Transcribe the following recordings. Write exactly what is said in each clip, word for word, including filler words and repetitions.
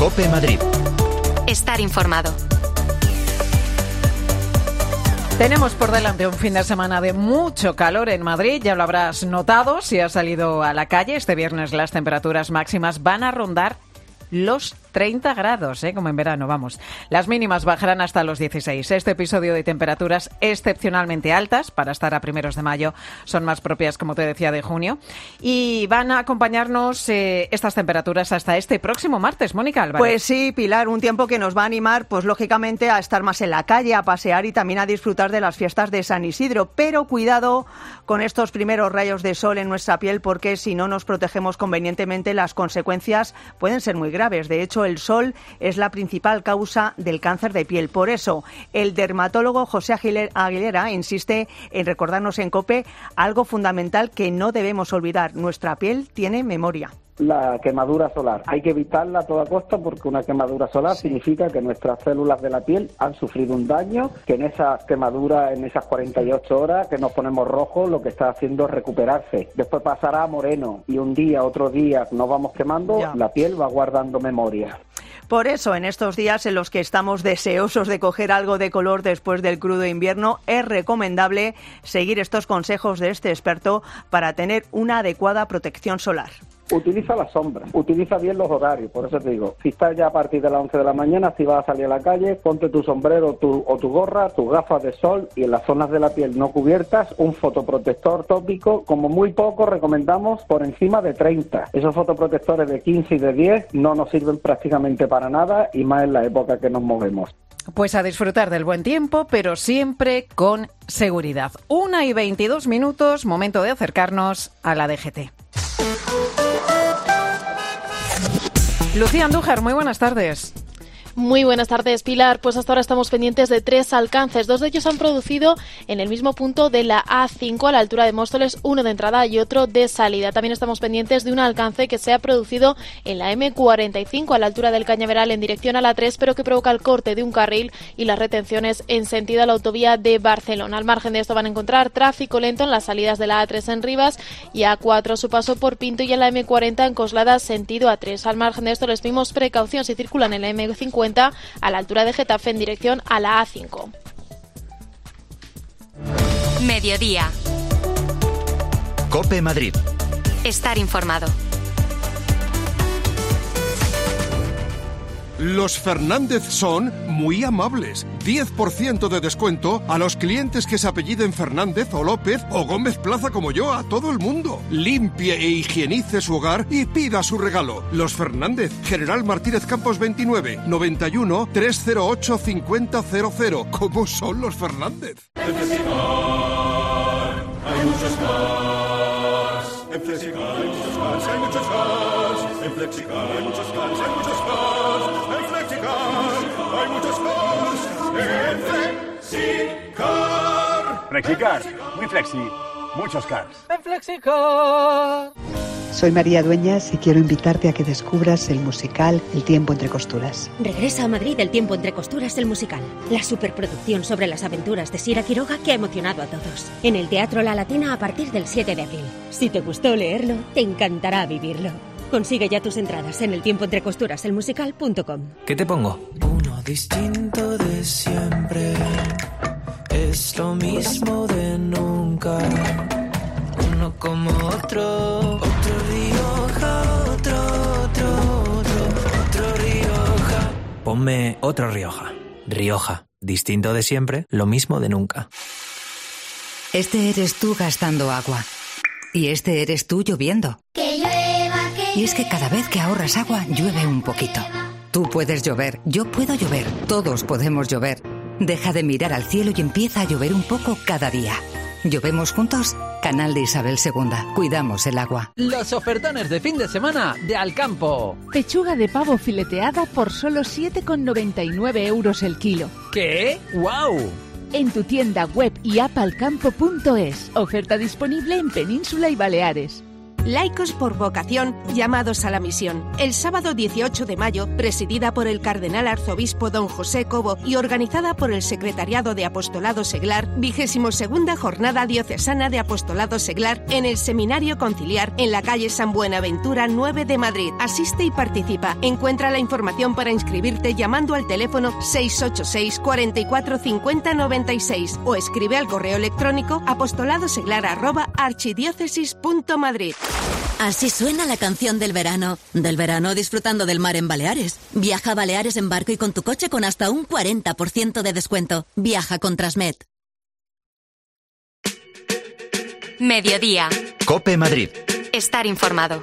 COPE Madrid. Estar informado. Tenemos por delante un fin de semana de mucho calor en Madrid, ya lo habrás notado si has salido a la calle. Este viernes las temperaturas máximas van a rondar los treinta grados, ¿eh? Como en verano, vamos. Las mínimas bajarán hasta los dieciséis. Este episodio de temperaturas excepcionalmente altas, para estar a primeros de mayo, son más propias, como te decía, de junio. Y van a acompañarnos eh, estas temperaturas hasta este próximo martes. Mónica Álvarez. Pues sí, Pilar, un tiempo que nos va a animar, pues lógicamente, a estar más en la calle, a pasear y también a disfrutar de las fiestas de San Isidro. Pero cuidado con estos primeros rayos de sol en nuestra piel, porque si no nos protegemos convenientemente, las consecuencias pueden ser muy graves. De hecho, el sol es la principal causa del cáncer de piel. Por eso, el dermatólogo José Aguilera insiste en recordarnos en COPE algo fundamental que no debemos olvidar. Nuestra piel tiene memoria. La quemadura solar. Hay que evitarla a toda costa porque una quemadura solar sí. significa que nuestras células de la piel han sufrido un daño, que en esas quemaduras, en esas cuarenta y ocho horas que nos ponemos rojos, lo que está haciendo es recuperarse. Después pasará a moreno y un día, otro día nos vamos quemando, ya. La piel va guardando memoria. Por eso, en estos días en los que estamos deseosos de coger algo de color después del crudo invierno, es recomendable seguir estos consejos de este experto para tener una adecuada protección solar. Utiliza la sombra, utiliza bien los horarios, por eso te digo, si estás ya a partir de las once de la mañana, si vas a salir a la calle, ponte tu sombrero tu, o tu gorra, tus gafas de sol y en las zonas de la piel no cubiertas, un fotoprotector tópico, como muy poco recomendamos por encima de treinta. Esos fotoprotectores de quince y de diez no nos sirven prácticamente para nada y más en la época que nos movemos. Pues a disfrutar del buen tiempo, pero siempre con seguridad. Una y veintidós minutos, momento de acercarnos a la D G T. Lucía Andújar, muy buenas tardes. Muy buenas tardes, Pilar. Pues hasta ahora estamos pendientes de tres alcances. Dos de ellos han producido en el mismo punto de la A cinco, a la altura de Móstoles, uno de entrada y otro de salida. También estamos pendientes de un alcance que se ha producido en la eme cuarenta y cinco, a la altura del Cañaveral, en dirección a la tres, pero que provoca el corte de un carril y las retenciones en sentido a la autovía de Barcelona. Al margen de esto van a encontrar tráfico lento en las salidas de la A tres en Rivas y A cuatro a su paso por Pinto y en la eme cuarenta en Coslada, sentido A tres. Al margen de esto les pedimos precaución si circulan en la eme cincuenta a la altura de Getafe en dirección a la A cinco. Mediodía. COPE Madrid. Estar informado. Los Fernández son muy amables. diez por ciento de descuento a los clientes que se apelliden Fernández o López o Gómez Plaza como yo, a todo el mundo. Limpie e higienice su hogar y pida su regalo. Los Fernández, General Martínez Campos veintinueve, noventa y uno, trescientos ocho, cincuenta cero cero. ¿Cómo son los Fernández? En Flexicar hay muchos cars. En Flexicar hay muchos cars, hay muchos cars. En Flexicar hay muchos cars, hay muchos cars. Hay muchos cars en Flexicar. Flexicar, muy flexi, muchos cars. En Flexicar. Soy María Dueñas y quiero invitarte a que descubras el musical El tiempo entre costuras. Regresa a Madrid El tiempo entre costuras, el musical. La superproducción sobre las aventuras de Sira Quiroga que ha emocionado a todos. En el Teatro La Latina a partir del siete de abril. Si te gustó leerlo, te encantará vivirlo. Consigue ya tus entradas en el tiempo entre costuras el musical punto com. ¿Qué te pongo? Uno distinto de siempre. Es lo mismo de nunca. Uno como otro. Otro Rioja, otro, otro, otro, otro Rioja. Ponme otro Rioja. Rioja. Distinto de siempre, lo mismo de nunca. Este eres tú gastando agua. Y este eres tú lloviendo. Que llueva, que Y es que cada vez que ahorras agua, llueve un poquito. Tú puedes llover, yo puedo llover, todos podemos llover. Deja de mirar al cielo y empieza a llover un poco cada día. ¿Llovemos juntos? Canal de Isabel segunda. Cuidamos el agua. Los ofertones de fin de semana de Alcampo. Pechuga de pavo fileteada por solo siete con noventa y nueve euros el kilo. ¿Qué? ¡Guau! En tu tienda web y app alcampo punto es. Oferta disponible en Península y Baleares. Laicos por vocación, llamados a la misión. El sábado dieciocho de mayo, presidida por el cardenal arzobispo don José Cobo y organizada por el Secretariado de Apostolado Seglar, vigésimo segunda Jornada Diocesana de Apostolado Seglar en el Seminario Conciliar en la calle San Buenaventura nueve de Madrid. Asiste y participa. Encuentra la información para inscribirte llamando al teléfono seis ocho seis, cuarenta y cuatro, cincuenta, noventa y seis o escribe al correo electrónico apostoladoseglar arroba archidiócesis punto madrid. Así suena la canción del verano. Del verano disfrutando del mar en Baleares. Viaja a Baleares en barco y con tu coche con hasta un cuarenta por ciento de descuento. Viaja con Transmed. Mediodía. COPE Madrid. Estar informado.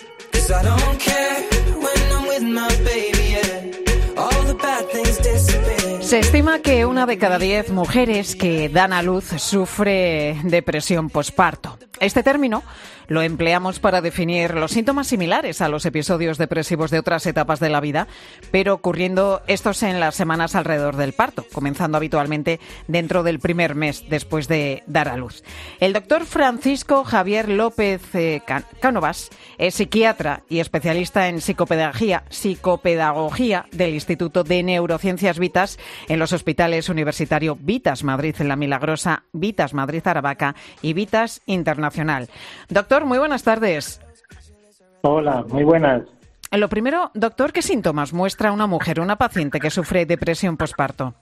Se estima que una de cada diez mujeres que dan a luz sufre depresión posparto. Este término lo empleamos para definir los síntomas similares a los episodios depresivos de otras etapas de la vida, pero ocurriendo estos en las semanas alrededor del parto, comenzando habitualmente dentro del primer mes después de dar a luz. El doctor Francisco Javier López eh, Cánovas es psiquiatra y especialista en psicopedagogía, psicopedagogía del Instituto de Neurociencias Vitas en los hospitales universitarios Vitas Madrid en La Milagrosa, Vitas Madrid Aravaca y Vitas Internacional. Doctor, muy buenas tardes. Hola, muy buenas. Lo primero, doctor, ¿qué síntomas muestra una mujer, una paciente que sufre depresión posparto?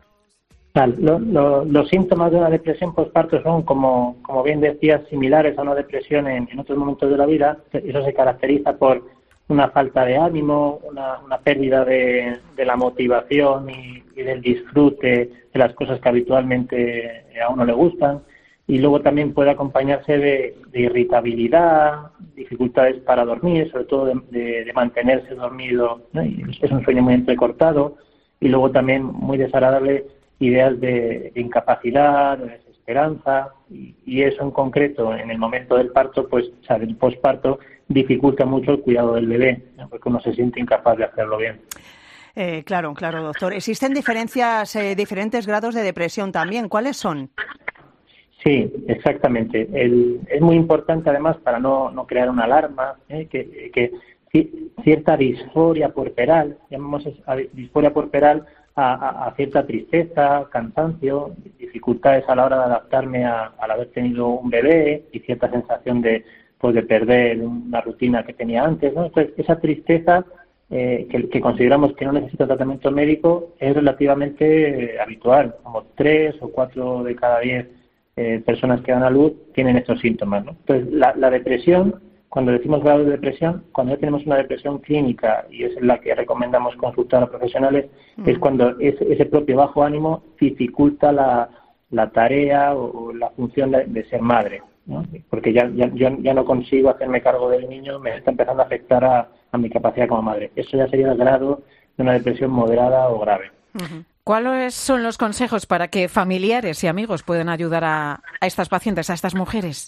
Lo, lo, los síntomas de una depresión posparto son, como, como bien decías, similares a una depresión en, en otros momentos de la vida. Eso se caracteriza por una falta de ánimo, una, una pérdida de, de la motivación y, y del disfrute de las cosas que habitualmente a uno le gustan. Y luego también puede acompañarse de, de irritabilidad, dificultades para dormir, sobre todo de, de, de mantenerse dormido, ¿no? Y es un sueño muy entrecortado. Y luego también muy desagradable ideas de, de incapacidad, de desesperanza. Y, y eso en concreto, en el momento del parto, pues, o sea, del posparto, dificulta mucho el cuidado del bebé, ¿no? Porque uno se siente incapaz de hacerlo bien. Eh, claro, claro, doctor. Existen diferencias, eh, diferentes grados de depresión también. ¿Cuáles son? Sí, exactamente. El, es muy importante, además, para no, no crear una alarma, ¿eh? que, que cierta disforia puerperal, llamamos a disforia puerperal a, a, a cierta tristeza, cansancio, dificultades a la hora de adaptarme a, al haber tenido un bebé y cierta sensación de, pues, de perder una rutina que tenía antes, ¿no? Entonces, esa tristeza eh, que, que consideramos que no necesita tratamiento médico es relativamente eh, habitual, como tres o cuatro de cada diez Eh, personas que dan a luz tienen estos síntomas, ¿no? Entonces, la, la depresión, cuando decimos grado de depresión, cuando ya tenemos una depresión clínica y es la que recomendamos consultar a profesionales, mm. es cuando ese, ese propio bajo ánimo dificulta la, la tarea o, o la función de, de ser madre, ¿no? Porque ya, ya, yo ya no consigo hacerme cargo del niño, me está empezando a afectar a, a mi capacidad como madre. Eso ya sería el grado de una depresión moderada o grave. Uh-huh. ¿Cuáles son los consejos para que familiares y amigos puedan ayudar a, a estas pacientes, a estas mujeres?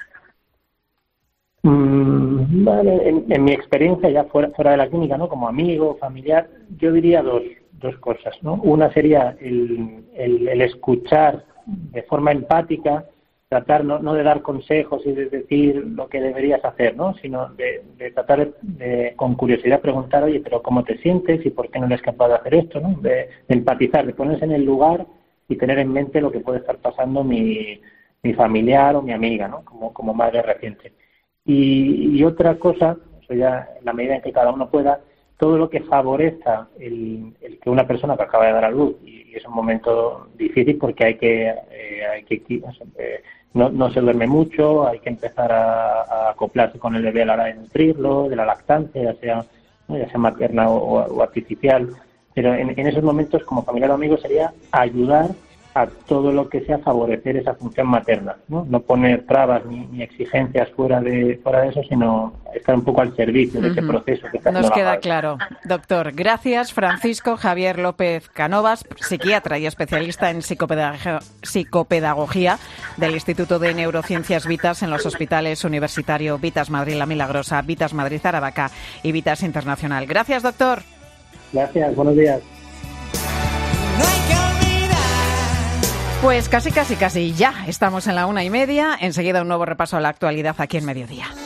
Mm, vale, en, en mi experiencia ya fuera, fuera de la clínica, ¿no? Como amigo, familiar, yo diría dos, dos cosas, ¿no? Una sería el, el, el escuchar de forma empática, tratar no, no de dar consejos y de decir lo que deberías hacer, ¿no? Sino de, de tratar de, de, con curiosidad, preguntar, oye, pero ¿cómo te sientes y por qué no eres capaz de hacer esto, ¿no? De, de empatizar, de ponerse en el lugar y tener en mente lo que puede estar pasando mi, mi familiar o mi amiga, ¿no? Como, como madre reciente. Y, y otra cosa, eso ya en la medida en que cada uno pueda, todo lo que favorezca el, el que una persona que acaba de dar a luz, y, y es un momento difícil porque hay que, eh, hay que eh, no, no se duerme mucho, hay que empezar a, a acoplarse con el bebé a la hora de nutrirlo, de la lactancia, ya sea, ¿no? ya sea materna o, o artificial, pero en, en esos momentos como familiar o amigo sería ayudar a todo lo que sea favorecer esa función materna, no, no poner trabas ni, ni exigencias fuera de fuera de eso, sino estar un poco al servicio de uh-huh. ese proceso que está Nos queda madre. Claro. Doctor, gracias. Francisco Javier López Cánovas, psiquiatra y especialista en psicopedagogía, psicopedagogía del Instituto de Neurociencias Vitas en los hospitales universitarios Vitas Madrid La Milagrosa, Vitas Madrid Aravaca y Vitas Internacional. Gracias, doctor. Gracias, buenos días. Pues casi, casi, casi ya estamos en la una y media. Enseguida un nuevo repaso a la actualidad aquí en Mediodía.